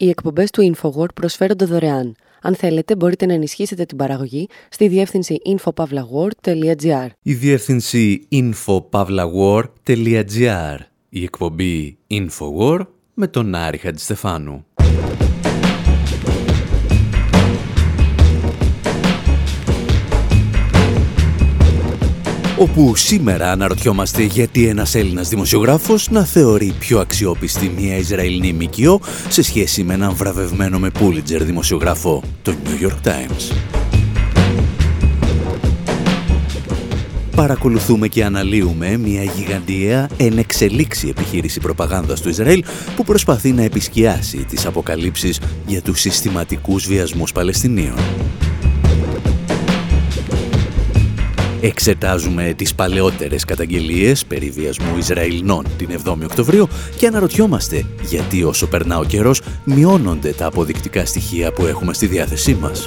Οι εκπομπές του InfoWar προσφέρονται δωρεάν. Αν θέλετε, μπορείτε να ενισχύσετε την παραγωγή στη διεύθυνση infopavlagor.gr. Η διεύθυνση infopavlagor.gr. Η εκπομπή InfoWar με τον Άρη Χατζηστεφάνου. Όπου σήμερα αναρωτιόμαστε γιατί ένας Έλληνας δημοσιογράφος να θεωρεί πιο αξιόπιστη μια Ισραηλινή ΜΚΟ σε σχέση με έναν βραβευμένο με Pulitzer δημοσιογράφο, το New York Times. Παρακολουθούμε και αναλύουμε μια γιγαντιαία εν εξελίξη επιχείρηση προπαγάνδας του Ισραήλ που προσπαθεί να επισκιάσει τις αποκαλύψεις για τους συστηματικούς βιασμούς Παλαιστινίων. Εξετάζουμε τις παλαιότερες καταγγελίες περί βιασμού Ισραηλινών την 7η Οκτωβρίου και αναρωτιόμαστε γιατί όσο περνά ο καιρός μειώνονται τα αποδεικτικά στοιχεία που έχουμε στη διάθεσή μας.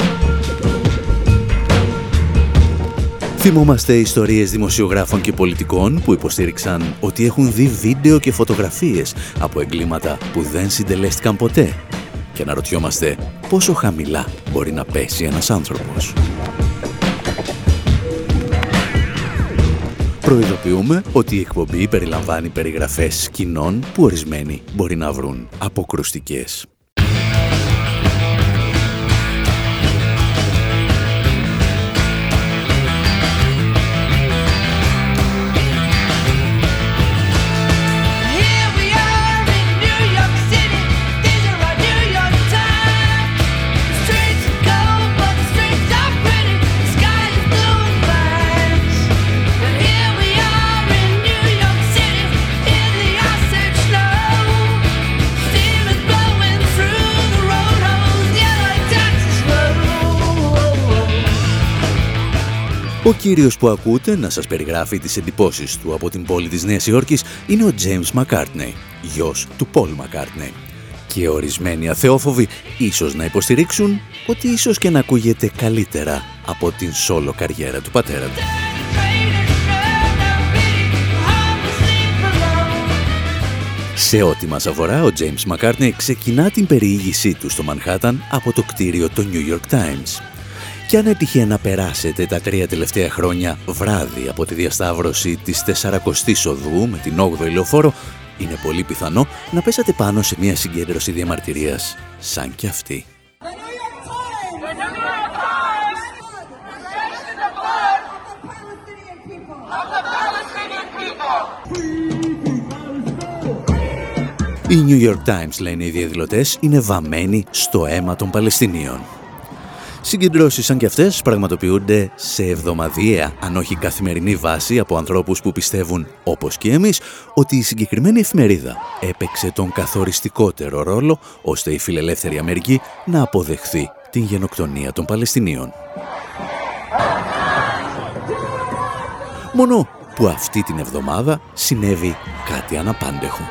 Θυμόμαστε ιστορίες δημοσιογράφων και πολιτικών που υποστήριξαν ότι έχουν δει βίντεο και φωτογραφίες από εγκλήματα που δεν συντελέστηκαν ποτέ. Και αναρωτιόμαστε πόσο χαμηλά μπορεί να πέσει ένας άνθρωπος. Προειδοποιούμε ότι η εκπομπή περιλαμβάνει περιγραφές σκηνών που ορισμένοι μπορεί να βρουν αποκρουστικές. Ο κύριος που ακούτε να σας περιγράφει τις εντυπώσεις του από την πόλη της Νέας Υόρκης είναι ο James McCartney, γιος του Paul McCartney. Και ορισμένοι αθεόφοβοι ίσως να υποστηρίξουν ότι ίσως και να ακούγεται καλύτερα από την solo καριέρα του πατέρα του. Σε ό,τι μας αφορά, ο James McCartney ξεκινά την περιήγησή του στο Μανχάταν από το κτίριο του New York Times. Και αν έτυχε να περάσετε τα 3 τελευταία χρόνια βράδυ από τη διασταύρωση της 40ης οδού με την 8η λεωφόρο, είναι πολύ πιθανό να πέσατε πάνω σε μια συγκέντρωση διαμαρτυρίας σαν κι αυτή. Οι New York Times, λένε οι διαδηλωτές, είναι βαμμένοι στο αίμα των Παλαιστινίων. Συγκεντρώσεις σαν και αυτές πραγματοποιούνται σε εβδομαδιαία, αν όχι καθημερινή βάση, από ανθρώπους που πιστεύουν, όπως και εμείς, ότι η συγκεκριμένη εφημερίδα έπαιξε τον καθοριστικότερο ρόλο ώστε η φιλελεύθερη Αμερική να αποδεχθεί την γενοκτονία των Παλαιστινίων. Μόνο που αυτή την εβδομάδα συνέβη κάτι αναπάντεχο.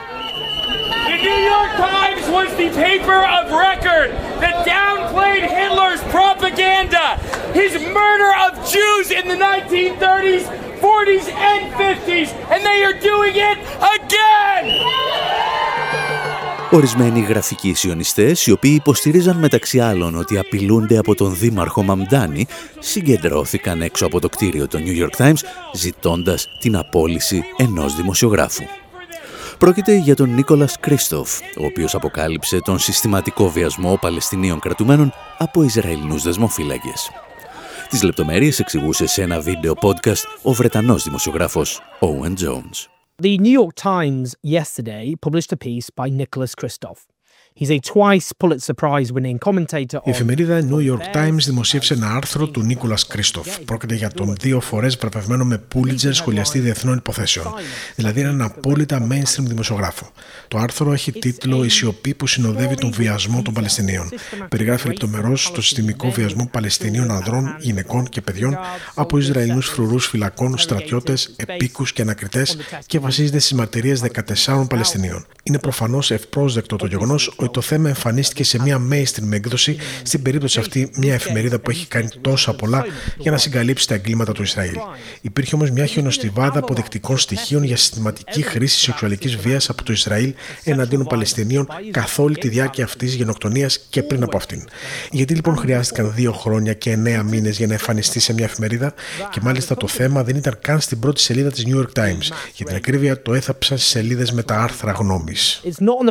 Was the paper of record that downplayed Hitler's propaganda, his murder of Jews in the 1930s, 40s and 50s, and they are doing it again! Ορισμένοι γραφικοί σιωνιστές, οι οποίοι υποστηρίζαν μεταξύ άλλων ότι απειλούνται από τον δήμαρχο Μαμντάνη, συγκεντρώθηκαν έξω από το κτίριο του New York Times, ζητώντας την απόλυση ενός δημοσιογράφου. Πρόκειται για τον Νίκολας Κρίστοφ, ο οποίος αποκάλυψε τον συστηματικό βιασμό Παλαιστινίων κρατουμένων από Ισραηλινούς δεσμοφύλακες. Τις λεπτομέρειες εξηγούσε σε ένα βίντεο podcast ο Βρετανός δημοσιογράφος Owen Jones. The New York Times yesterday published a piece by Nicholas Kristof. He's a twice Pulitzer Prize-winning commentator. Η εφημερίδα New York Times δημοσίευσε ένα άρθρο του Νίκολας Κρίστοφ. Πρόκειται για τον 2 φορές βραβευμένο με Pulitzer σχολιαστή διεθνών υποθέσεων, δηλαδή έναν απόλυτα mainstream δημοσιογράφο. Το άρθρο έχει τίτλο «Η σιωπή που συνοδεύει τον βιασμό των Παλαιστινίων». Περιγράφει λεπτομερώς το συστημικό βιασμό Παλαιστινίων ανδρών, γυναικών και παιδιών από Ισραηλινούς φρουρούς φυλακών, στρατιώτες, επίκους και ανακριτές και βασίζεται στις μαρτυρίες 14 Παλαιστινίων. Είναι προφανώς ευπρόσδεκτο το γεγονός ότι το θέμα εμφανίστηκε σε μια mainstream έκδοση, στην περίπτωση αυτή μια εφημερίδα που έχει κάνει τόσα πολλά για να συγκαλύψει τα εγκλήματα του Ισραήλ. Υπήρχε όμως μια χιονοστιβάδα αποδεικτικών στοιχείων για συστηματική χρήση σεξουαλικής βίας από το Ισραήλ εναντίον Παλαιστινίων καθ' όλη τη διάρκεια αυτής της γενοκτονίας και πριν από αυτήν. Γιατί λοιπόν χρειάστηκαν 2 χρόνια και 9 μήνες για να εμφανιστεί σε μια εφημερίδα, και μάλιστα το θέμα δεν ήταν καν στην πρώτη σελίδα της New York Times. Για την ακρίβεια, το έθαψαν στις σελίδες με τα άρθρα γνώμης.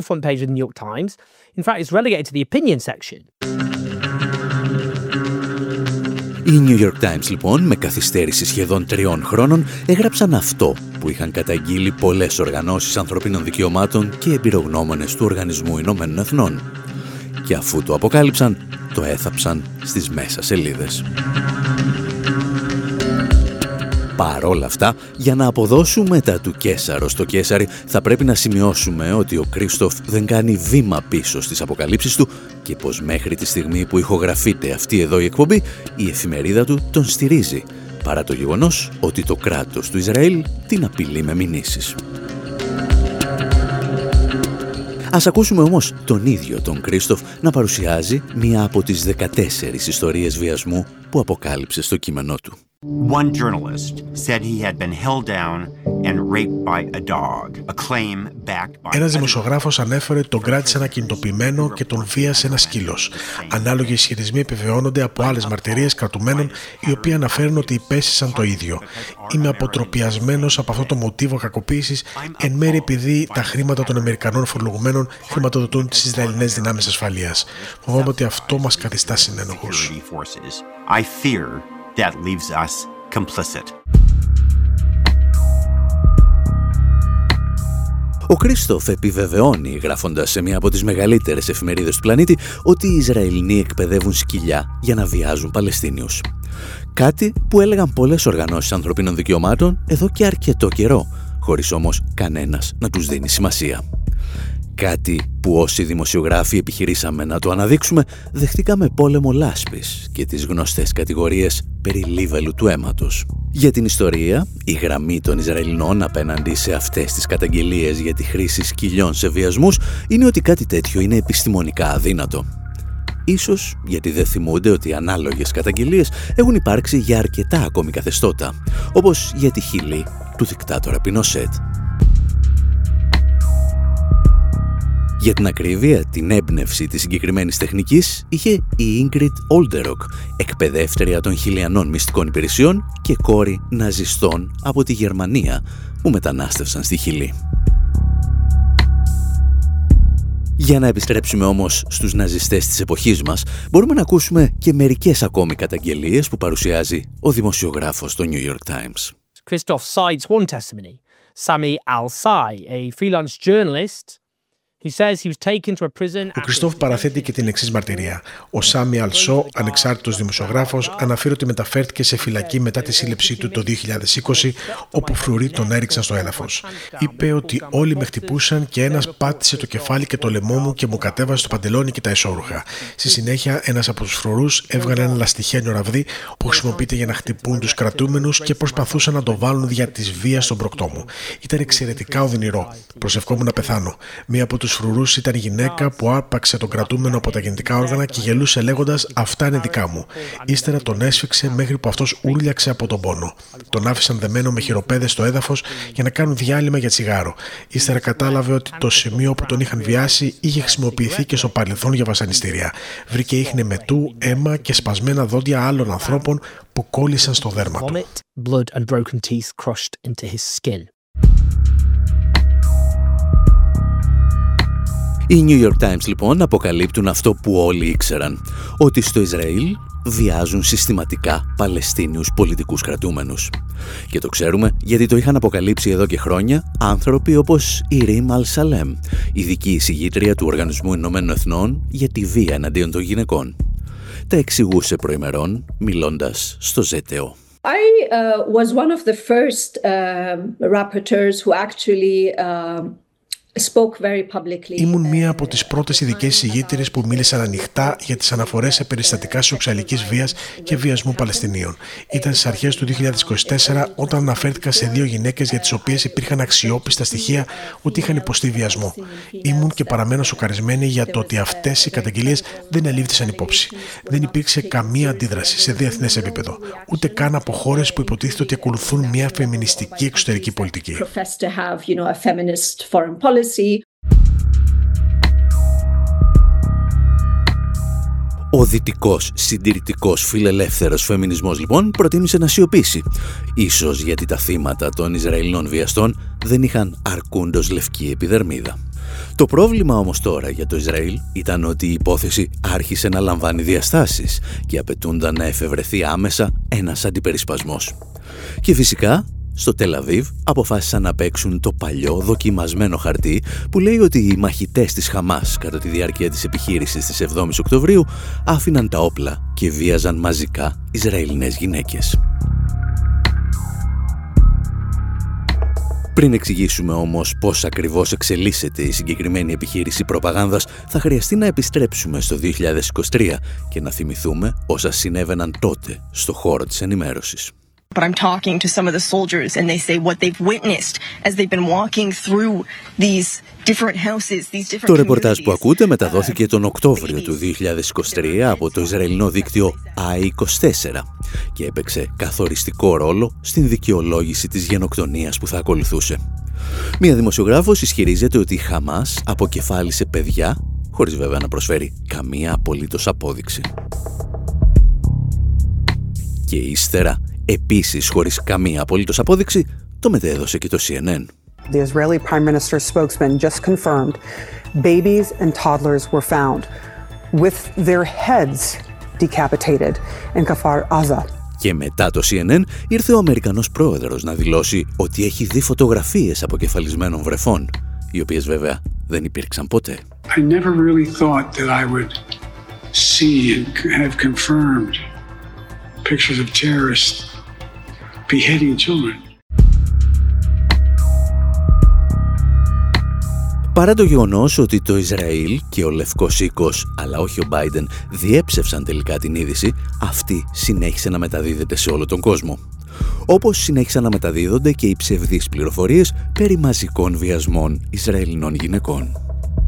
Οι New York Times λοιπόν, με καθυστέρηση σχεδόν 3 χρόνων, έγραψαν αυτό που είχαν καταγγείλει πολλές οργανώσεις ανθρωπίνων δικαιωμάτων και εμπειρογνώμονες του Οργανισμού Ηνωμένων Εθνών. Και αφού το αποκάλυψαν, το έθαψαν στις μέσα σελίδες. Παρόλα αυτά, για να αποδώσουμε τα του Καίσαρο στο Καίσαρι, θα πρέπει να σημειώσουμε ότι ο Κρίστοφ δεν κάνει βήμα πίσω στις αποκαλύψεις του και πως μέχρι τη στιγμή που ηχογραφείται αυτή εδώ η εκπομπή, η εφημερίδα του τον στηρίζει, παρά το γεγονός ότι το κράτος του Ισραήλ την απειλεί με μηνύσεις. Ας ακούσουμε όμως τον ίδιο τον Κρίστοφ να παρουσιάζει μία από τις 14 ιστορίες βιασμού που αποκάλυψε στο κείμενό του. One journalist said he had been held down and raped by a dog, a claim backed by... Ένας δημοσιογράφος ανέφερε ότι τον κράτησε ανακινητοποιημένο και τον βίασε ένας σκύλος. Ανάλογοι ισχυρισμοί επιβεβαιώνονται από άλλες μαρτυρίες κρατουμένων, οι οποίοι αναφέρουν ότι υπέστησαν το ίδιο. Είμαι αποτροπιασμένος από αυτό το μοτίβο κακοποίησης, εν μέρει επειδή τα χρήματα των Αμερικανών φορολογουμένων χρηματοδοτούν τις Ισραηλινές δυνάμεις ασφαλείας. Φοβάμαι ότι αυτό μας καθιστά συνένοχους. That leaves us complicit. Ο Κρίστοφ επιβεβαιώνει, γράφοντας σε μία από τις μεγαλύτερες εφημερίδες του πλανήτη, ότι οι Ισραηλινοί εκπαιδεύουν σκυλιά για να βιάζουν Παλαιστίνιους. Κάτι που έλεγαν πολλές οργανώσεις ανθρωπίνων δικαιωμάτων εδώ και αρκετό καιρό, χωρίς όμως κανένας να τους δίνει σημασία. Κάτι που όσοι δημοσιογράφοι επιχειρήσαμε να το αναδείξουμε, δεχτήκαμε πόλεμο λάσπης και τις γνωστές κατηγορίες περί λίβελου του αίματος. Για την ιστορία, η γραμμή των Ισραηλινών απέναντι σε αυτές τις καταγγελίες για τη χρήση σκυλιών σε βιασμούς είναι ότι κάτι τέτοιο είναι επιστημονικά αδύνατο. Ίσως γιατί δεν θυμούνται ότι ανάλογες καταγγελίες έχουν υπάρξει για αρκετά ακόμη καθεστώτα, όπως για τη Χιλή του δικτάτορα Πινοσέτ. Για την ακρίβεια, την έμπνευση της συγκεκριμένης τεχνικής είχε η Ingrid Olderock, εκπαιδεύτρια των χιλιανών μυστικών υπηρεσιών και κόρη ναζιστών από τη Γερμανία που μετανάστευσαν στη Χιλή. Για να επιστρέψουμε όμως στους ναζιστές της εποχής μας, μπορούμε να ακούσουμε και μερικές ακόμη καταγγελίες που παρουσιάζει ο δημοσιογράφος στο New York Times. Christoph cites one testimony. Sami Al-Sai, a freelance journalist, ο Κριστόφ παραθέτει και την εξής μαρτυρία. Ο Σάμι Αλσό, ανεξάρτητος δημοσιογράφος, αναφέρει ότι μεταφέρθηκε σε φυλακή μετά τη σύλληψή του το 2020, όπου φρουροί τον έριξαν στο έδαφος. Είπε ότι όλοι με χτυπούσαν και ένας πάτησε το κεφάλι και το λαιμό μου και μου κατέβασε το παντελόνι και τα εσώρουχα. Στη συνέχεια, ένας από τους φρουρούς έβγαλε ένα λαστιχένιο ραβδί που χρησιμοποιείται για να χτυπούν τους κρατούμενους και προσπαθούσαν να το βάλουν δια της βίας στον προκτό μου. Ήταν εξαιρετικά οδυνηρό. Προσευχόμουν να πεθάνω. Μία από τους φρουρούς ήταν η γυναίκα που άρπαξε τον κρατούμενο από τα γεννητικά όργανα και γελούσε λέγοντας «Αυτά είναι δικά μου». Ύστερα τον έσφιξε μέχρι που αυτός ούρλιαξε από τον πόνο. Τον άφησαν δεμένο με χειροπέδες στο έδαφος για να κάνουν διάλειμμα για τσιγάρο. Ύστερα κατάλαβε ότι το σημείο που τον είχαν βιάσει είχε χρησιμοποιηθεί και στο παρελθόν για βασανιστήρια. Βρήκε ίχνη μετού, αίμα και σπασμένα δόντια άλλων ανθρώπων που κόλλησαν στο δέρμα του. Οι New York Times λοιπόν αποκαλύπτουν αυτό που όλοι ήξεραν, ότι στο Ισραήλ βιάζουν συστηματικά Παλαιστίνιους πολιτικούς κρατούμενους. Και το ξέρουμε γιατί το είχαν αποκαλύψει εδώ και χρόνια άνθρωποι όπως η Ριμ Αλ-Σαλέμ, ειδική εισηγήτρια του Οργανισμού Ηνωμένων Εθνών για τη βία εναντίον των γυναικών. Τα εξηγούσε προημερών μιλώντας στο ΖΕΤΕΟ. I was one of the first rapporteurs who actually Ήμουν μία από τις πρώτες ειδικές εισηγήτριες που μίλησαν ανοιχτά για τις αναφορές σε περιστατικά σεξουαλικής βίας και βιασμού Παλαιστινίων. Ήταν στις αρχές του 2024 όταν αναφέρθηκα σε 2 γυναίκες για τις οποίες υπήρχαν αξιόπιστα στοιχεία ότι είχαν υποστεί βιασμό. Ήμουν και παραμένω σοκαρισμένη για το ότι αυτές οι καταγγελίες δεν ελήφθησαν υπόψη. Δεν υπήρξε καμία αντίδραση σε διεθνές επίπεδο, ούτε καν από χώρες που υποτίθεται ότι ακολουθούν μια φεμινιστική εξωτερική πολιτική. Ο δυτικός, συντηρητικός, φιλελεύθερος φεμινισμός λοιπόν προτίμησε να σιωπήσει. Ίσως γιατί τα θύματα των Ισραηλινών βιαστών δεν είχαν αρκούντος λευκή επιδερμίδα. Το πρόβλημα όμως τώρα για το Ισραήλ ήταν ότι η υπόθεση άρχισε να λαμβάνει διαστάσεις και απαιτούνταν να εφευρεθεί άμεσα ένας αντιπερισπασμός. Και φυσικά στο Τελ Αβίβ αποφάσισαν να παίξουν το παλιό δοκιμασμένο χαρτί που λέει ότι οι μαχητές της Χαμάς κατά τη διάρκεια της επιχείρησης της 7ης Οκτωβρίου άφηναν τα όπλα και βίαζαν μαζικά Ισραηλινές γυναίκες. Πριν εξηγήσουμε όμως πώς ακριβώς εξελίσσεται η συγκεκριμένη επιχείρηση προπαγάνδας, θα χρειαστεί να επιστρέψουμε στο 2023 και να θυμηθούμε όσα συνέβαιναν τότε στο χώρο της ενημέρωσης. But I'm talking to some of the soldiers and they say what they've witnessed as they've been walking through these different houses, these different. Το ρεπορτάζ που ακούτε μεταδόθηκε τον Οκτώβριο του 2023 από το Ισραηλινό δίκτυο I24 και έπαιξε καθοριστικό ρόλο στην δικαιολόγηση της γενοκτονίας που θα ακολουθούσε. Μία δημοσιογράφος ισχυρίζεται ότι η Χαμάς αποκεφάλισε παιδιά, χωρίς βέβαια να προσφέρει καμία απολύτως απόδειξη. Και ύστερα, επίσης χωρίς καμία απολύτως απόδειξη, το μετέδωσε και το CNN. The Israeli Prime Minister's spokesman just confirmed babies and toddlers were found with their heads decapitated in Kfar Aza. Και μετά το CNN ήρθε ο Αμερικανός πρόεδρος να δηλώσει ότι έχει δει φωτογραφίες αποκεφαλισμένων βρεφών, οι οποίες βέβαια δεν υπήρξαν ποτέ. I never really thought that I would see and have confirmed pictures of terrorists beheading children. Παρά το γεγονός ότι το Ισραήλ και ο Λευκός Οίκος, αλλά όχι ο Biden, διέψευσαν τελικά την είδηση, αυτή συνέχισε να μεταδίδεται σε όλο τον κόσμο. Όπως συνέχισαν να μεταδίδονται και οι ψευδείς πληροφορίες περί μαζικών βιασμών Ισραηλινών γυναικών.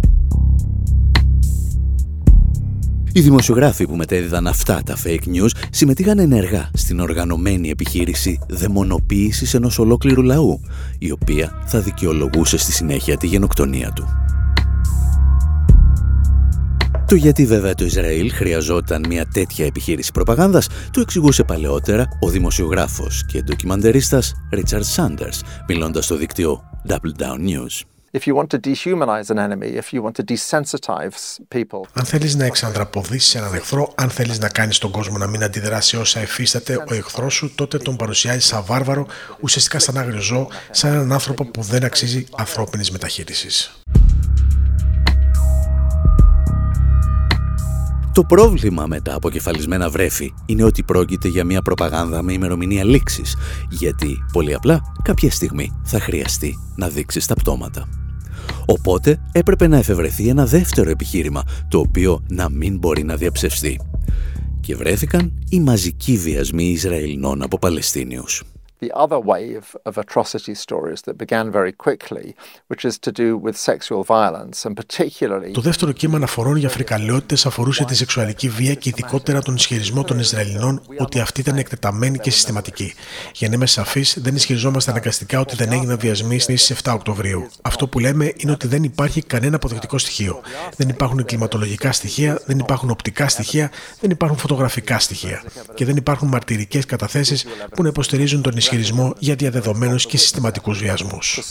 Οι δημοσιογράφοι που μετέδιδαν αυτά τα fake news συμμετείχαν ενεργά στην οργανωμένη επιχείρηση δαιμονοποίησης ενός ολόκληρου λαού, η οποία θα δικαιολογούσε στη συνέχεια τη γενοκτονία του. Το γιατί βέβαια το Ισραήλ χρειαζόταν μια τέτοια επιχείρηση προπαγάνδας το εξηγούσε παλαιότερα ο δημοσιογράφος και ντοκιμαντερίστας Ρίτσαρντ Σάντερς, μιλώντας στο δίκτυο Double Down News. If you want to dehumanize an enemy, if you want to desensitize people. Αν θέλεις να εξανδραποδίσεις έναν εχθρό, αν θέλεις να κάνεις τον κόσμο να μην αντιδράσει όσα εφίσταται ο εχθρός σου, τότε τον παρουσιάζεις σαν βάρβαρο, ουσιαστικά σαν άγριο ζώο, σαν έναν άνθρωπο που δεν αξίζει ανθρώπινης μεταχείρισης. Το πρόβλημα με τα αποκεφαλισμένα βρέφη είναι ότι πρόκειται για μια προπαγάνδα με ημερομηνία λήξης, γιατί πολύ απλά κάποια στιγμή θα χρειαστεί να δείξεις τα πτώματα. Οπότε έπρεπε να εφευρεθεί ένα δεύτερο επιχείρημα, το οποίο να μην μπορεί να διαψευστεί. Και βρέθηκαν οι μαζικοί βιασμοί Ισραηλινών από Παλαιστίνιους. The other wave of atrocity stories that began very quickly, which is to do with sexual violence and particularly. Το δεύτερο κύμα αναφορών για φρικαλαιότητες αφορούσε τη σεξουαλική βία και ειδικότερα τον ισχυρισμό των Ισραηλινών ότι αυτή ήταν εκτεταμένη και συστηματική. Για να είμαι σαφής, δεν ισχυριζόμαστε αναγκαστικά ότι δεν έγιναν βιασμοί στις 7 Οκτωβρίου. Αυτό που λέμε είναι ότι δεν υπάρχει κανένα αποδεικτικό στοιχείο. Δεν υπάρχουν κλιματολογικά στοιχεία, δεν υπάρχουν οπτικά στοιχεία, δεν υπάρχουν φωτογραφικά στοιχεία. Και δεν υπάρχουν μαρτυρικές καταθέσεις που να υποστηρίζουν τον ισχυρισμό για διαδεδομένους και συστηματικούς βιασμούς.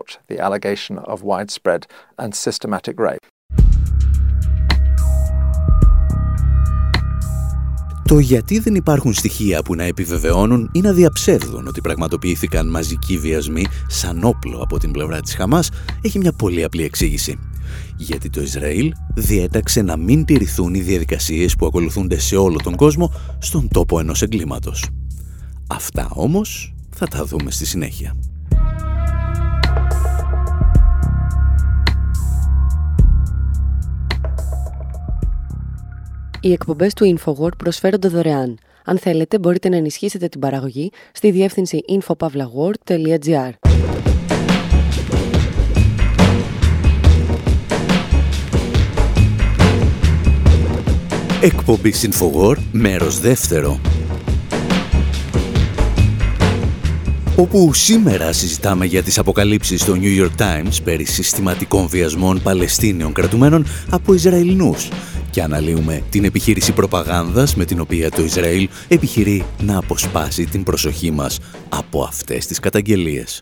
Το γιατί δεν υπάρχουν στοιχεία που να επιβεβαιώνουν ή να διαψεύδουν ότι πραγματοποιήθηκαν μαζικοί βιασμοί σαν όπλο από την πλευρά της Χαμάς έχει μια πολύ απλή εξήγηση. Γιατί το Ισραήλ διέταξε να μην τηρηθούν οι διαδικασίες που ακολουθούνται σε όλο τον κόσμο στον τόπο ενός εγκλήματος. Αυτά όμως θα τα δούμε στη συνέχεια. Οι εκπομπές του InfoWord προσφέρονται δωρεάν. Αν θέλετε, μπορείτε να ενισχύσετε την παραγωγή στη διεύθυνση infopavlagor.gr. Εκπομπή InfoWord, μέρος δεύτερο. Όπου σήμερα συζητάμε για τις αποκαλύψεις στο New York Times περί συστηματικών βιασμών Παλαιστίνιων κρατουμένων από Ισραηλινούς και αναλύουμε την επιχείρηση προπαγάνδας με την οποία το Ισραήλ επιχειρεί να αποσπάσει την προσοχή μας από αυτές τις καταγγελίες.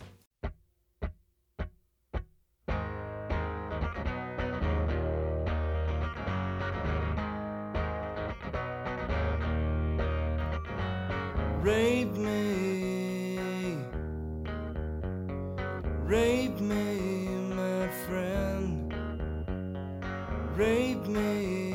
Rape me, my friend. Rape me.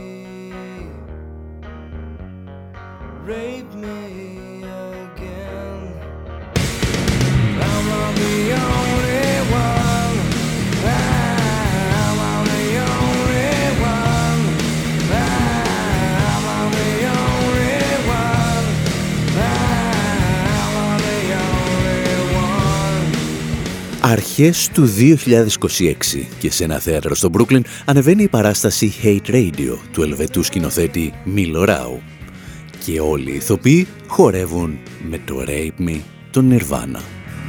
Rape me again. I'm not the only one. I'm not the only one. I'm not the only one. I'm not the only one. Αρχές του 2026 και σε ένα θέατρο στο Μπρούκλιν ανεβαίνει η παράσταση Hate Radio του ελβετού σκηνοθέτη Μίλο Ράου. Και όλοι οι ηθοποιοί χορεύουν με το Rape Me των Nirvana.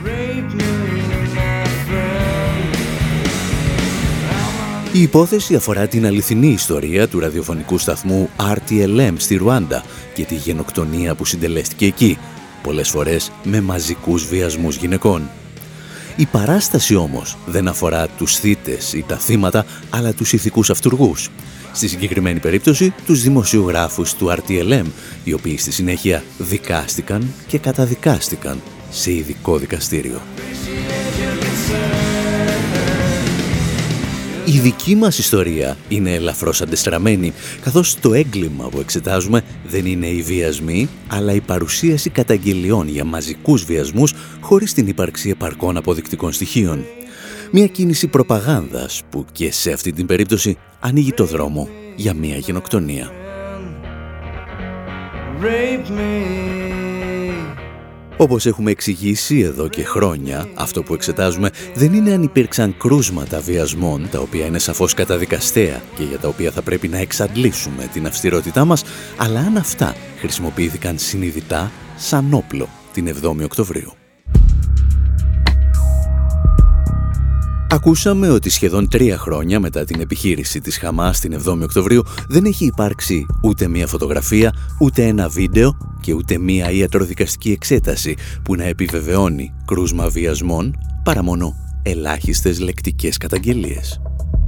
Η υπόθεση αφορά την αληθινή ιστορία του ραδιοφωνικού σταθμού RTLM στη Ρουάντα και τη γενοκτονία που συντελέστηκε εκεί, πολλές φορές με μαζικούς βιασμούς γυναικών. Η παράσταση όμως δεν αφορά τους θύτες ή τα θύματα, αλλά τους ηθικούς αυτουργούς. Στη συγκεκριμένη περίπτωση, τους δημοσιογράφους του RTLM, οι οποίοι στη συνέχεια δικάστηκαν και καταδικάστηκαν σε ειδικό δικαστήριο. Η δική μας ιστορία είναι ελαφρώς αντεστραμμένη, καθώς το έγκλημα που εξετάζουμε δεν είναι οι βιασμοί, αλλά η παρουσίαση καταγγελιών για μαζικούς βιασμούς χωρίς την ύπαρξη επαρκών αποδεικτικών στοιχείων. Μια κίνηση προπαγάνδας που και σε αυτή την περίπτωση ανοίγει το δρόμο για μια γενοκτονία. Όπως έχουμε εξηγήσει εδώ και χρόνια, αυτό που εξετάζουμε δεν είναι αν υπήρξαν κρούσματα βιασμών, τα οποία είναι σαφώς καταδικαστέα και για τα οποία θα πρέπει να εξαντλήσουμε την αυστηρότητά μας, αλλά αν αυτά χρησιμοποιήθηκαν συνειδητά σαν όπλο την 7η Οκτωβρίου. Ακούσαμε ότι σχεδόν 3 χρόνια μετά την επιχείρηση της Χαμάς την 7η Οκτωβρίου δεν έχει υπάρξει ούτε μία φωτογραφία, ούτε ένα βίντεο και ούτε μία ιατροδικαστική εξέταση που να επιβεβαιώνει κρούσμα βιασμών παρά μόνο ελάχιστες λεκτικές καταγγελίες.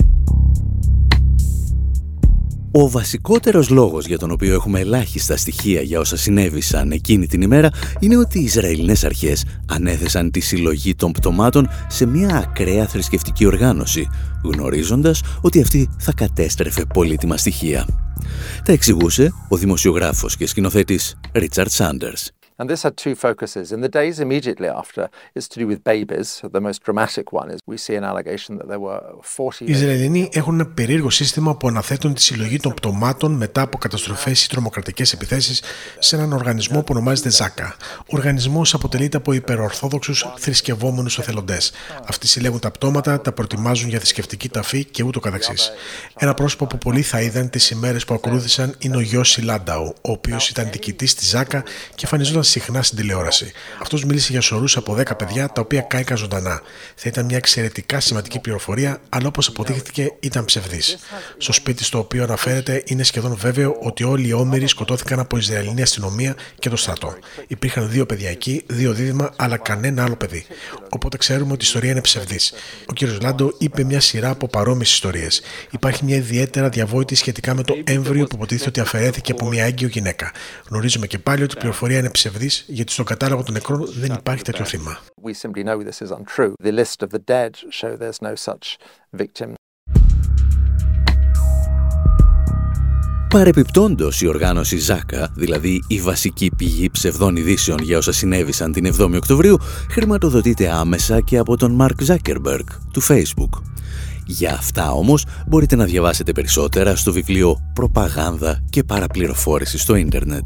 Ο βασικότερος λόγος για τον οποίο έχουμε ελάχιστα στοιχεία για όσα συνέβησαν εκείνη την ημέρα είναι ότι οι Ισραηλινές αρχές ανέθεσαν τη συλλογή των πτωμάτων σε μια ακραία θρησκευτική οργάνωση, γνωρίζοντας ότι αυτή θα κατέστρεφε πολύτιμα στοιχεία. Τα εξηγούσε ο δημοσιογράφος και σκηνοθέτης Ρίτσαρντ Σάντερς. And this had two focuses. In the days immediately after, it's to do with babies. The most dramatic one is we see an allegation that there were 40... Οι Ισραηλινοί έχουν ένα περίεργο σύστημα που αναθέτουν τη συλλογή των πτωμάτων μετά από καταστροφές ή τρομοκρατικές επιθέσεις σε έναν οργανισμό που ονομάζεται Ζάκα. Ο οργανισμός αποτελείται από υπερορθόδοξους θρησκευόμενους εθελοντές. Αυτοί συλλέγουν τα πτώματα, τα προετοιμάζουν για θρησκευτική ταφή και ούτω καθεξής. Ένα πρόσωπο που πολλοί θα είδαν τις ημέρες που ακολούθησαν είναι ο Γιώσι Λάνταου, ο οποίος ήταν διοικητής της Ζάκα και εμφανιζόταν συχνά στην τηλεόραση. Αυτός μίλησε για σωρούς από 10 παιδιά τα οποία κάηκαν ζωντανά. Θα ήταν μια εξαιρετικά σημαντική πληροφορία, αλλά όπως αποδείχθηκε ήταν ψευδής. Στο σπίτι στο οποίο αναφέρεται είναι σχεδόν βέβαιο ότι όλοι οι όμηροι σκοτώθηκαν από Ισραηλινή αστυνομία και το στρατό. Υπήρχαν 2 παιδιά εκεί, 2 δίδυμα, αλλά κανένα άλλο παιδί. Οπότε ξέρουμε ότι η ιστορία είναι ψευδής. Ο κ. Λάντο είπε μια σειρά από παρόμοιες ιστορίες. Υπάρχει μια ιδιαίτερα διαβόητη σχετικά με το έμβριο που υποτίθεται ότι αφαιρέθηκε από μια έγκυο γυναίκα. Γνωρίζουμε και πάλι ότι η πληροφορία είναι ψευδής, γιατί στον κατάλογο των νεκρών δεν υπάρχει τέτοιο θύμα. Παρεπιπτόντως, η οργάνωση Ζάκα, δηλαδή η βασική πηγή ψευδών ειδήσεων για όσα συνέβησαν την 7η Οκτωβρίου, χρηματοδοτείται άμεσα και από τον Μαρκ Ζάκερμπεργκ του Facebook. Για αυτά όμως μπορείτε να διαβάσετε περισσότερα στο βιβλίο «Προπαγάνδα και παραπληροφόρηση στο ίντερνετ».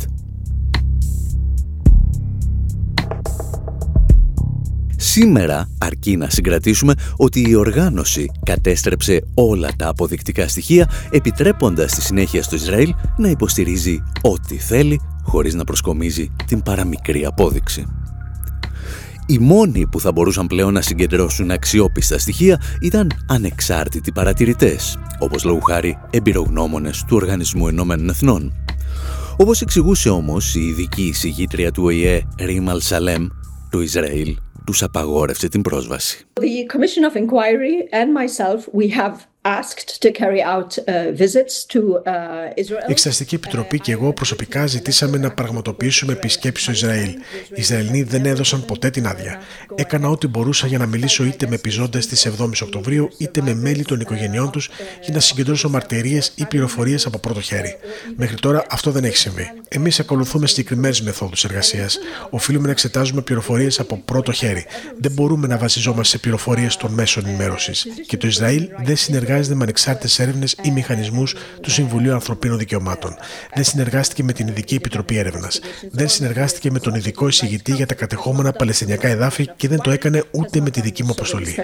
Σήμερα αρκεί να συγκρατήσουμε ότι η οργάνωση κατέστρεψε όλα τα αποδεικτικά στοιχεία, επιτρέποντας στη συνέχεια στο Ισραήλ να υποστηρίζει ό,τι θέλει, χωρίς να προσκομίζει την παραμικρή απόδειξη. Οι μόνοι που θα μπορούσαν πλέον να συγκεντρώσουν αξιόπιστα στοιχεία ήταν ανεξάρτητοι παρατηρητές, όπως λόγου χάρη εμπειρογνώμονες του Οργανισμού Ηνωμένων Εθνών. Όπως εξηγούσε όμως η ειδική εισηγήτρια του ΟΗΕ, Rim Al-Salem, το Ισραήλ τους απαγόρευσε την πρόσβαση. The Commission of Inquiry and myself, we have asked to carry out visits to Israel. Η Εξεταστική Επιτροπή και εγώ προσωπικά ζητήσαμε να πραγματοποιήσουμε επισκέψεις στο Ισραήλ. Οι Ισραηλοί δεν έδωσαν ποτέ την άδεια. Έκανα ό,τι μπορούσα για να μιλήσω είτε με επιζώντες της 7ης Οκτωβρίου είτε με μέλη των οικογενειών τους για να συγκεντρώσω μαρτυρίες ή πληροφορίες από πρώτο χέρι. Μέχρι τώρα αυτό δεν έχει συμβεί. Εμείς ακολουθούμε συγκεκριμένες μεθόδους εργασίας. Οφείλουμε να εξετάζουμε πληροφορίες από πρώτο χέρι. Δεν μπορούμε να βασιζόμαστε σε πληροφορίες των μέσων ενημέρωσης. Και το Ισραήλ δεν συνεργάζεται με ανεξάρτητες έρευνες ή μηχανισμούς του Συμβουλίου Ανθρωπίνων Δικαιωμάτων. Δεν συνεργάστηκε με την Ειδική Επιτροπή Έρευνας. Δεν συνεργάστηκε με τον ειδικό εισηγητή για τα κατεχόμενα παλαιστινιακά εδάφη και δεν το έκανε ούτε με τη δική μου αποστολή.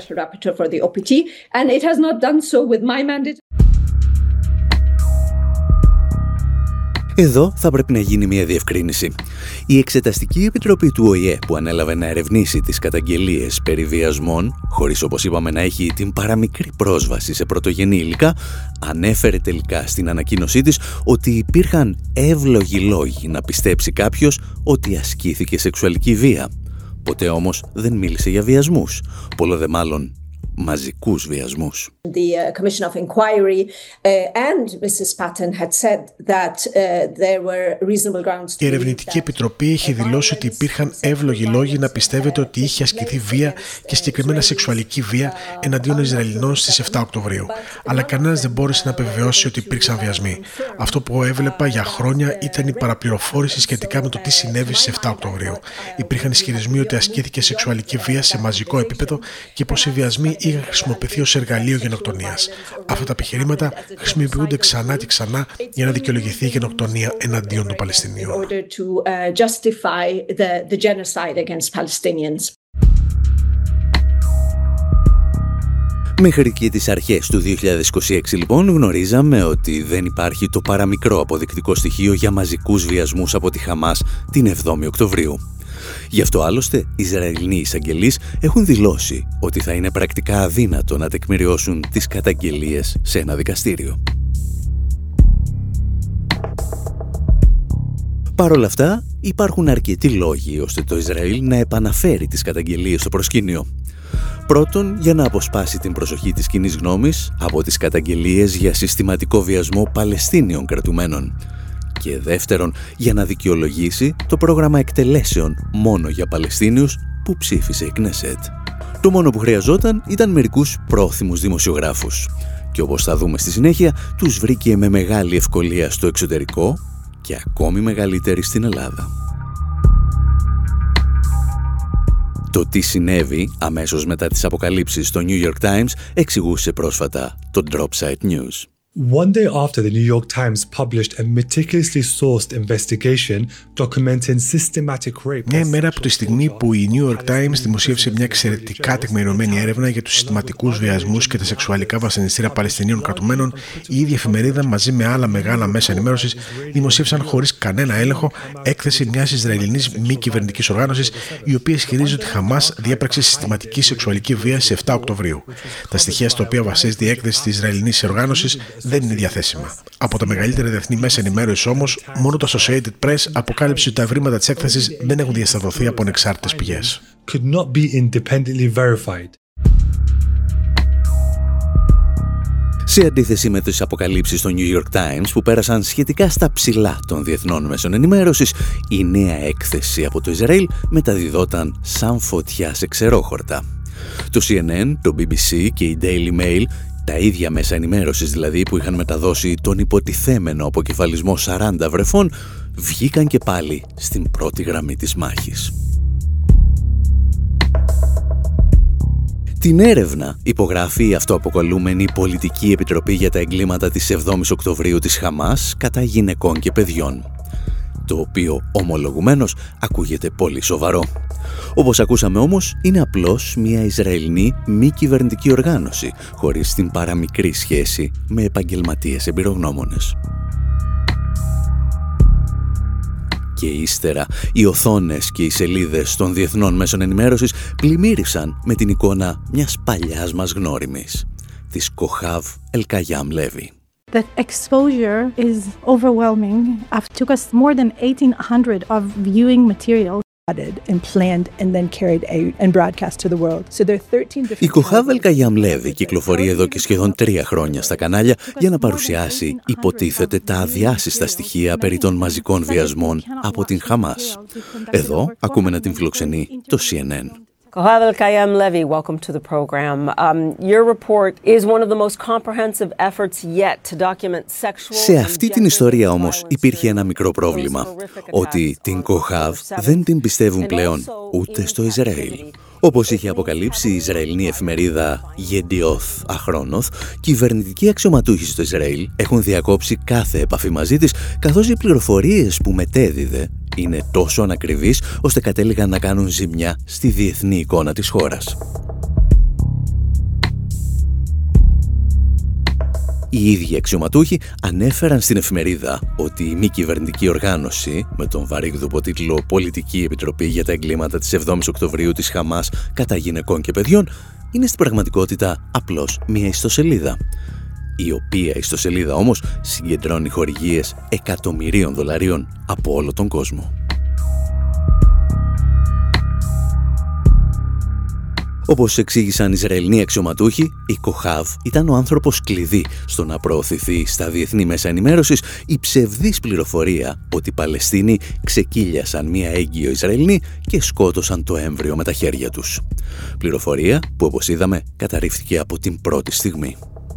Εδώ θα πρέπει να γίνει μια διευκρίνηση. Η Εξεταστική Επιτροπή του ΟΗΕ που ανέλαβε να ερευνήσει τις καταγγελίες περί βιασμών, χωρίς όπως είπαμε να έχει την παραμικρή πρόσβαση σε πρωτογενή υλικά, ανέφερε τελικά στην ανακοίνωσή της ότι υπήρχαν εύλογοι λόγοι να πιστέψει κάποιος ότι ασκήθηκε σεξουαλική βία. Ποτέ όμως δεν μίλησε για βιασμούς, πολλό δε μάλλον μαζικούς βιασμούς. The Commission of Inquiry and Mrs. Patton had said that there were reasonable grounds. Η Ερευνητική Επιτροπή είχε δηλώσει ότι υπήρχαν εύλογοι λόγοι να πιστεύετε ότι είχε ασκηθεί βία και συγκεκριμένα σεξουαλική βία εναντίον Ισραηλινών στις 7 Οκτωβρίου. Αλλά κανένας δεν μπόρεσε να επιβεβαιώσει ότι υπήρξαν βιασμοί. Αυτό που έβλεπα για χρόνια ήταν η παραπληροφόρηση σχετικά με το τι συνέβη στις 7 Οκτωβρίου. Υπήρχαν ισχυρισμοί ότι ασκήθηκε σεξουαλική βία σε μαζικό επίπεδο και πως οι βιασμοί είχαν χρησιμοποιηθεί ως εργαλείο γενοκτονίας. Αυτά τα επιχειρήματα χρησιμοποιούνται ξανά και ξανά για να δικαιολογηθεί η γενοκτονία εναντίον των Παλαιστινίων. Μέχρι και τις αρχές του 2026 λοιπόν γνωρίζαμε ότι δεν υπάρχει το παραμικρό αποδεικτικό στοιχείο για μαζικούς βιασμούς από τη Χαμάς την 7η Οκτωβρίου. Γι' αυτό άλλωστε οι Ισραηλινοί εισαγγελείς έχουν δηλώσει ότι θα είναι πρακτικά αδύνατο να τεκμηριώσουν τις καταγγελίες σε ένα δικαστήριο. Παρ' όλα αυτά υπάρχουν αρκετοί λόγοι ώστε το Ισραήλ να επαναφέρει τις καταγγελίες στο προσκήνιο. Πρώτον, για να αποσπάσει την προσοχή της κοινής γνώμης από τις καταγγελίες για συστηματικό βιασμό Παλαιστίνιων κρατουμένων. Και δεύτερον, για να δικαιολογήσει το πρόγραμμα εκτελέσεων μόνο για Παλαιστίνιους που ψήφισε η Κνεσέτ. Το μόνο που χρειαζόταν ήταν μερικούς πρόθυμους δημοσιογράφους. Και όπως θα δούμε στη συνέχεια, τους βρήκε με μεγάλη ευκολία στο εξωτερικό και ακόμη μεγαλύτερη στην Ελλάδα. Το τι συνέβη αμέσως μετά τις αποκαλύψεις στο New York Times εξηγούσε πρόσφατα το Dropsite News. One day after the New York Times published a meticulously sourced investigation documenting systematic rape. Μια ημέρα από τη στιγμή που η New York Times δημοσίευσε μια εξαιρετικά τεκμηριωμένη έρευνα για τους συστηματικούς βιασμούς και τα σεξουαλικά βασανιστήρια Παλαιστινίων κρατουμένων, η ίδια εφημερίδα μαζί με άλλα μεγάλα μέσα ενημέρωσης δημοσίευσαν χωρίς κανένα έλεγχο έκθεση μιας Ισραηλινής μη κυβερνητικής οργάνωσης, η οποία ισχυρίζει ότι η Χαμάς διέπραξε συστηματική σεξουαλική βία στις 7 Οκτωβρίου. Τα στοιχεία στα οποία βασίζεται η έκθεση της Ισραηλινής οργάνωσης δεν είναι διαθέσιμα. Από τα μεγαλύτερα διεθνή μέσα ενημέρωσης όμως, μόνο το Associated Press αποκάλυψε ότι τα ευρήματα της έκθεσης δεν έχουν διασταυρωθεί από ανεξάρτητες πηγές. Σε αντίθεση με τις αποκαλύψεις στο New York Times που πέρασαν σχετικά στα ψηλά των διεθνών μέσων ενημέρωσης, η νέα έκθεση από το Ισραήλ μεταδιδόταν σαν φωτιά σε ξερόχορτα. Το CNN, το BBC και η Daily Mail, τα ίδια μέσα ενημέρωσης δηλαδή που είχαν μεταδώσει τον υποτιθέμενο αποκεφαλισμό 40 βρεφών, βγήκαν και πάλι στην πρώτη γραμμή της μάχης. Την έρευνα υπογράφει η αυτοαποκαλούμενη Πολιτική Επιτροπή για τα Εγκλήματα της 7ης Οκτωβρίου της Χαμάς κατά γυναικών και παιδιών, το οποίο ομολογουμένως ακούγεται πολύ σοβαρό. Όπως ακούσαμε όμως, είναι απλώς μια Ισραηλινή μη κυβερνητική οργάνωση, χωρίς την παραμικρή σχέση με επαγγελματίες εμπειρογνώμονες. Και ύστερα, οι οθόνες και οι σελίδες των διεθνών μέσων ενημέρωσης πλημμύρισαν με την εικόνα μιας παλιάς μας γνώριμης, της Κοχάβ Ελκαγιάμ Λέβι. The exposure is overwhelming. It took us more than 1800 of viewing material. Η Κοχάβ Ελκαγιάμ Λέβι κυκλοφορεί εδώ και σχεδόν 3 χρόνια στα κανάλια για να παρουσιάσει, υποτίθεται, τα αδιάσυστα στοιχεία περί των μαζικών βιασμών από την Χαμάς. Εδώ ακούμε να την φιλοξενεί το CNN. Kouhab El-Kayam Levy, welcome to the program. Your report is one of the most comprehensive efforts yet to document sexual. Σε αυτή την ιστορία όμως υπήρχε ένα μικρό πρόβλημα, ότι την Κοχάβ δεν την πιστεύουν πλέον ούτε στο Ισραήλ. Όπως είχε αποκαλύψει η Ισραηλινή εφημερίδα Yedioth Ahronoth, κυβερνητικοί αξιωματούχοι στο Ισραήλ έχουν διακόψει κάθε επαφή μαζί της, καθώς οι πληροφορίες που μετέδιδε είναι τόσο ανακριβείς, ώστε κατέληγαν να κάνουν ζημιά στη διεθνή εικόνα της χώρας. Οι ίδιοι αξιωματούχοι ανέφεραν στην εφημερίδα ότι η μη κυβερνητική οργάνωση, με τον βαρύγδουπο τίτλο Πολιτική Επιτροπή για τα Εγκλήματα της 7ης Οκτωβρίου της Χαμάς κατά γυναικών και παιδιών, είναι στην πραγματικότητα απλώς μια ιστοσελίδα, η οποία ιστοσελίδα όμως συγκεντρώνει χορηγίες εκατομμυρίων δολαρίων από όλο τον κόσμο. Όπως εξήγησαν Ισραηλινοί αξιωματούχοι, η Κοχάβ ήταν ο άνθρωπος κλειδί στο να προωθηθεί στα διεθνή μέσα ενημέρωσης η ψευδής πληροφορία ότι οι Παλαιστίνοι ξεκίλιασαν μία έγκυο Ισραηλινή και σκότωσαν το έμβριο με τα χέρια τους. Πληροφορία που, όπως είδαμε, καταρρίφθηκε από την πρώτη στιγμή.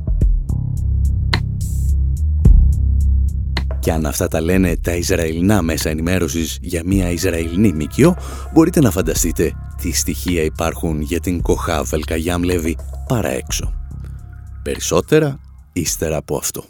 Και αν αυτά τα λένε τα Ισραηλινά μέσα ενημέρωσης για μια Ισραηλινή ΜΚΟ, μπορείτε να φανταστείτε τι στοιχεία υπάρχουν για την Κοχάβ Ελκαγιάμ Λέβι παρά έξω. Περισσότερα ύστερα από αυτό.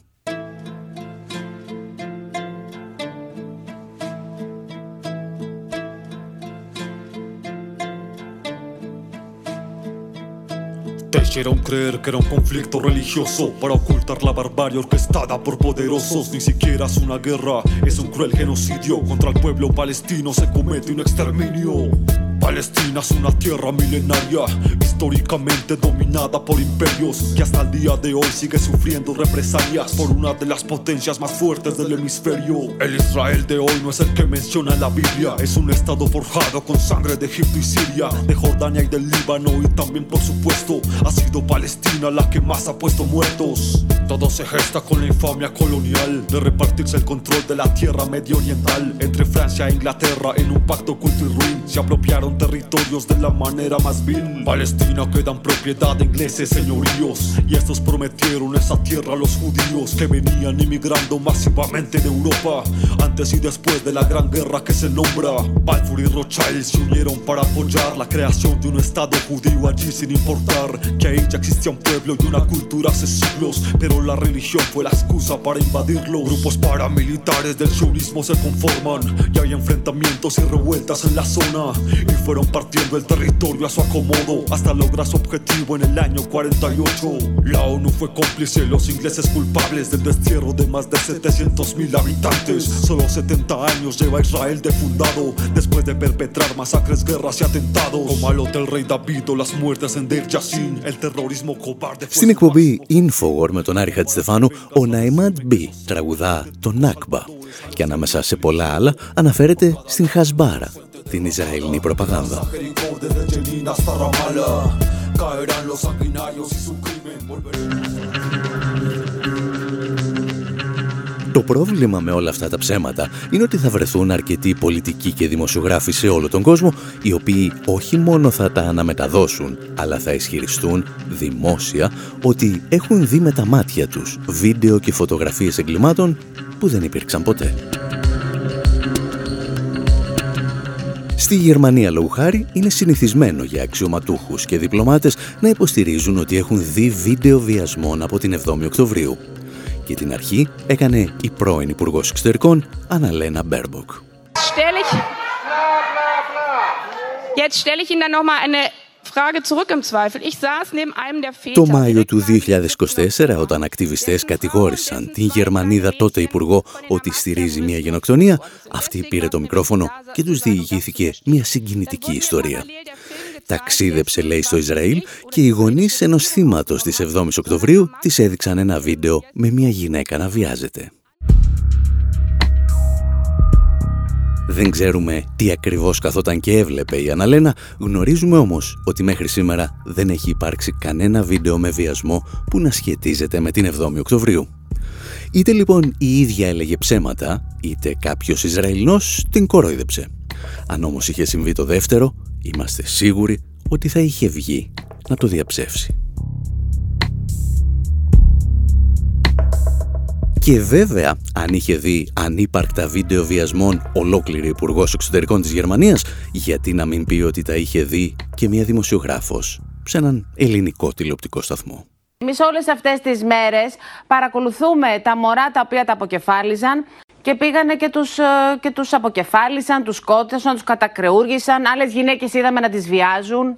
Te hicieron creer que era un conflicto religioso para ocultar la barbarie orquestada por poderosos. Ni siquiera es una guerra, es un cruel genocidio. Contra el pueblo palestino se comete un exterminio. Palestina es una tierra milenaria, históricamente dominada por imperios, que hasta el día de hoy sigue sufriendo represalias por una de las potencias más fuertes del hemisferio. El Israel de hoy no es el que menciona la Biblia, es un estado forjado con sangre de Egipto y Siria, de Jordania y del Líbano, y también, por supuesto, ha sido Palestina la que más ha puesto muertos. Todo se gesta con la infamia colonial de repartirse el control de la tierra medio oriental entre Francia e Inglaterra en un pacto oculto y ruin. Se apropiaron territorios de la manera más vil. Palestina queda en propiedad de ingleses señoríos, y estos prometieron esa tierra a los judíos que venían inmigrando masivamente de Europa antes y después de la gran guerra que se nombra. Balfour y Rothschild se unieron para apoyar la creación de un estado judío allí, sin importar que ahí ya existía un pueblo y una cultura hace siglos, pero la religión fue la excusa para invadirlo. Grupos paramilitares del sionismo se conforman y hay enfrentamientos y revueltas en la zona, y fueron partiendo el territorio a su acomodo hasta lograr su objetivo en el año 48. La ONU fue cómplice, los ingleses culpables del destierro de más de 700.000 habitantes. Solo 70 años lleva Israel de fundado, después de perpetrar masacres, guerras y atentados, como al Hotel Rey David o las muertes en Deir Yassin. El terrorismo cobarde. Στην εκπομπή Infowar με τον Άρη Χατζηστεφάνου, ο Ναϊμάντ Μπι τραγουδά το Νάκμπα και ανάμεσα σε πολλά άλλα αναφέρεται στην Χασμπάρα, την Ισραηλινή προπαγάνδα. Το πρόβλημα με όλα αυτά τα ψέματα είναι ότι θα βρεθούν αρκετοί πολιτικοί και δημοσιογράφοι σε όλο τον κόσμο, οι οποίοι όχι μόνο θα τα αναμεταδώσουν, αλλά θα ισχυριστούν δημόσια ότι έχουν δει με τα μάτια τους βίντεο και φωτογραφίες εγκλημάτων που δεν υπήρξαν ποτέ. Στη Γερμανία, λόγου χάρη, είναι συνηθισμένο για αξιωματούχους και διπλωμάτες να υποστηρίζουν ότι έχουν δει βίντεο βιασμών από την 7η Οκτωβρίου. Και την αρχή έκανε η πρώην Υπουργός Εξωτερικών, Annalena Baerbock. Το Μάιο του 2024, όταν ακτιβιστές κατηγόρησαν την Γερμανίδα τότε υπουργό ότι στηρίζει μια γενοκτονία, αυτή πήρε το μικρόφωνο και τους διηγήθηκε μια συγκινητική ιστορία. Ταξίδεψε, λέει, στο Ισραήλ και οι γονείς ενός θύματος της 7ης Οκτωβρίου της έδειξαν ένα βίντεο με μια γυναίκα να βιάζεται. Δεν ξέρουμε τι ακριβώς καθόταν και έβλεπε η Αναλένα, γνωρίζουμε όμως ότι μέχρι σήμερα δεν έχει υπάρξει κανένα βίντεο με βιασμό που να σχετίζεται με την 7η Οκτωβρίου. Είτε λοιπόν η ίδια έλεγε ψέματα, είτε κάποιος Ισραηλινός την κορόιδεψε. Αν όμως είχε συμβεί το δεύτερο, είμαστε σίγουροι ότι θα είχε βγει να το διαψεύσει. Και βέβαια, αν είχε δει ανύπαρκτα βίντεο βιασμών ολόκληρη Υπουργός Εξωτερικών της Γερμανίας, γιατί να μην πει ότι τα είχε δει και μια δημοσιογράφος σε έναν ελληνικό τηλεοπτικό σταθμό. Εμείς όλες αυτές τις μέρες παρακολουθούμε τα μωρά τα οποία τα αποκεφάλιζαν και πήγανε και τους αποκεφάλισαν, τους σκότωσαν, τους κατακρεούργησαν, άλλες γυναίκες είδαμε να τις βιάζουν.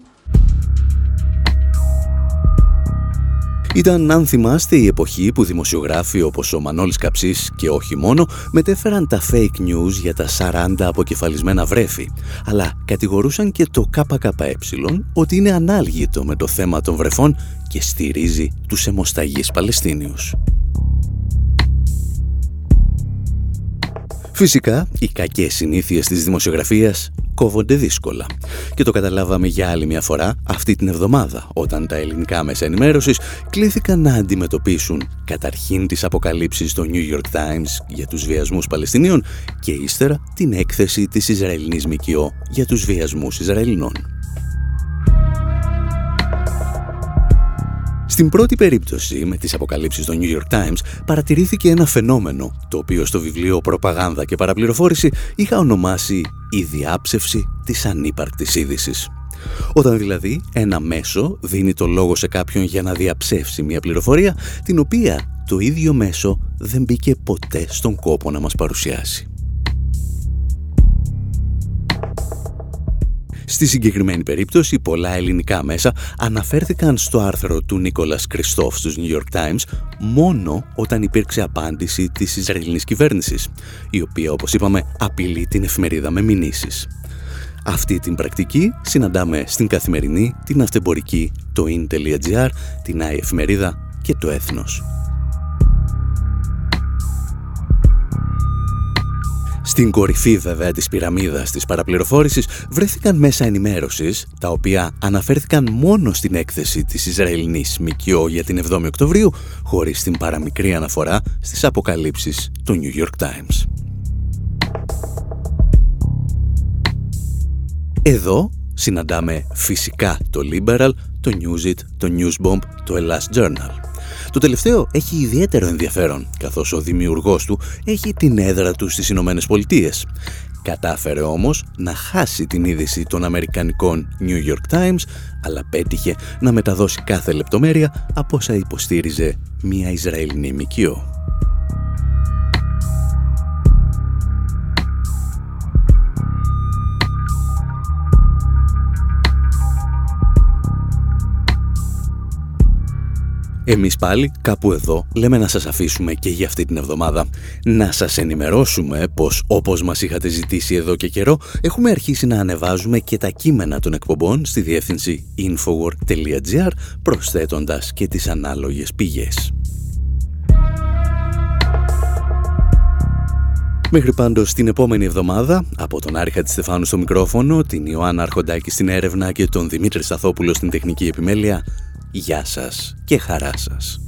Ήταν, αν θυμάστε, η εποχή που δημοσιογράφοι όπως ο Μανώλης Καψής και όχι μόνο μετέφεραν τα fake news για τα 40 αποκεφαλισμένα βρέφη, αλλά κατηγορούσαν και το ΚΚΕ ότι είναι ανάλγητο με το θέμα των βρεφών και στηρίζει τους αιμοσταγείς Παλαιστίνιους. Φυσικά, οι κακές συνήθειες της δημοσιογραφίας κόβονται δύσκολα. Και το καταλάβαμε για άλλη μια φορά αυτή την εβδομάδα, όταν τα ελληνικά μέσα ενημέρωσης κλήθηκαν να αντιμετωπίσουν καταρχήν τις αποκαλύψεις στο New York Times για τους βιασμούς Παλαιστινίων και ύστερα την έκθεση της Ισραηλινής ΜΚΟ για τους βιασμούς Ισραηλινών. Στην πρώτη περίπτωση, με τις αποκαλύψεις στο New York Times, παρατηρήθηκε ένα φαινόμενο, το οποίο στο βιβλίο «Προπαγάνδα και παραπληροφόρηση» είχα ονομάσει «η διάψευση της ανύπαρκτης είδησης». Όταν δηλαδή ένα μέσο δίνει το λόγο σε κάποιον για να διαψεύσει μια πληροφορία, την οποία το ίδιο μέσο δεν μπήκε ποτέ στον κόπο να μας παρουσιάσει. Στη συγκεκριμένη περίπτωση, πολλά ελληνικά μέσα αναφέρθηκαν στο άρθρο του Νίκολας Κριστόφ στους New York Times μόνο όταν υπήρξε απάντηση της Ισραηλινής κυβέρνησης, η οποία, όπως είπαμε, απειλεί την εφημερίδα με μηνύσεις. Αυτή την πρακτική συναντάμε στην Καθημερινή, την Αυτεμπορική, το in.gr, την Άι Εφημερίδα και το Έθνος. Στην κορυφή βέβαια της πυραμίδας της παραπληροφόρησης βρέθηκαν μέσα ενημέρωσης, τα οποία αναφέρθηκαν μόνο στην έκθεση της Ισραηλινής ΜΚΟ για την 7η Οκτωβρίου, χωρίς την παραμικρή αναφορά στις αποκαλύψεις του New York Times. Εδώ συναντάμε φυσικά το Liberal, το Newsit, το Newsbomb, το Hellas Journal. Το τελευταίο έχει ιδιαίτερο ενδιαφέρον, καθώς ο δημιουργός του έχει την έδρα του στις Ηνωμένες Πολιτείες. Κατάφερε όμως να χάσει την είδηση των αμερικανικών New York Times, αλλά πέτυχε να μεταδώσει κάθε λεπτομέρεια από όσα υποστήριζε μια Ισραηλινή ΜΚΟ. Εμείς πάλι κάπου εδώ λέμε να σας αφήσουμε και για αυτή την εβδομάδα. Να σας ενημερώσουμε πως, όπως μας είχατε ζητήσει εδώ και καιρό, έχουμε αρχίσει να ανεβάζουμε και τα κείμενα των εκπομπών στη διεύθυνση infowar.gr, προσθέτοντας και τις ανάλογες πηγές. Μέχρι πάντως την επόμενη εβδομάδα, από τον Άρη Χατζηστεφάνου στο μικρόφωνο, την Ιωάννα Αρχοντάκη στην έρευνα και τον Δημήτρη Σταθόπουλο στην τεχνική επιμέλεια, γεια σας και χαρά σας.